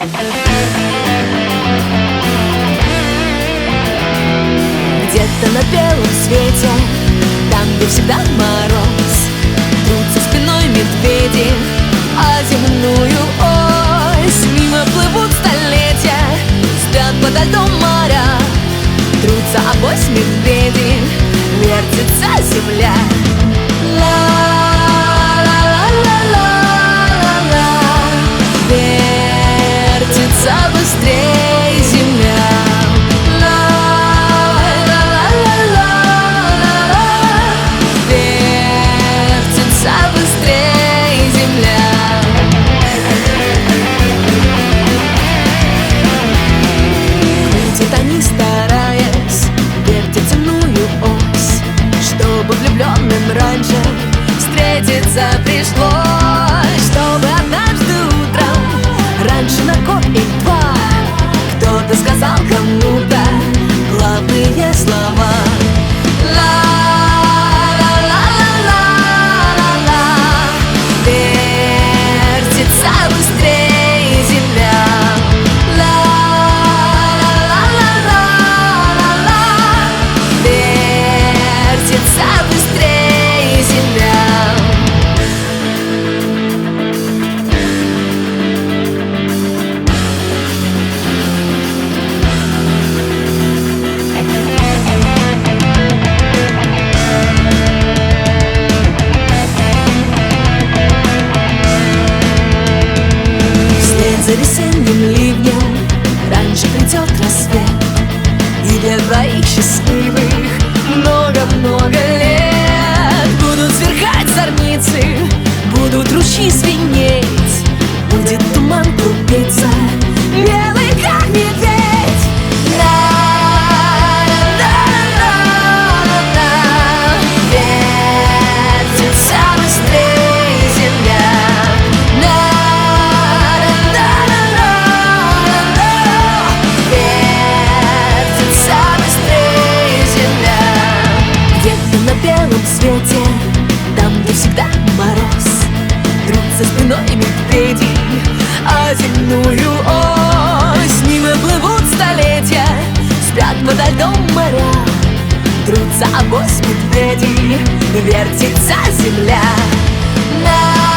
Где-то на белом свете, там, где всегда мороз, трутся спиной медведи о земную ось. Мимо плывут столетия, спят подо льдом моря, трутся авось медведи, вертится земля. Вертится быстрей земля. Вертится быстрей земля. Крутит они, стараясь, вертят земную ось, чтобы влюбленным раньше встретиться пришлось, чтобы однажды утром, раньше на год или два, кто-то сказал кому-то главные слова. Вертится быстрей земля. Вертится быстрей земля. За весенним ливнем раньше придет рассвет, и для двоих счастливых много-много лет. Будут сверкать зорницы, будут ручьи звенеть, будет туман клубиться, белый как медведь. Вертится быстрей земля. Свете, там, где всегда мороз, трутся спиной медведи о земную ось. Мимо плывут столетия, спят подо льдом моря, трутся авось медведи, вертится земля.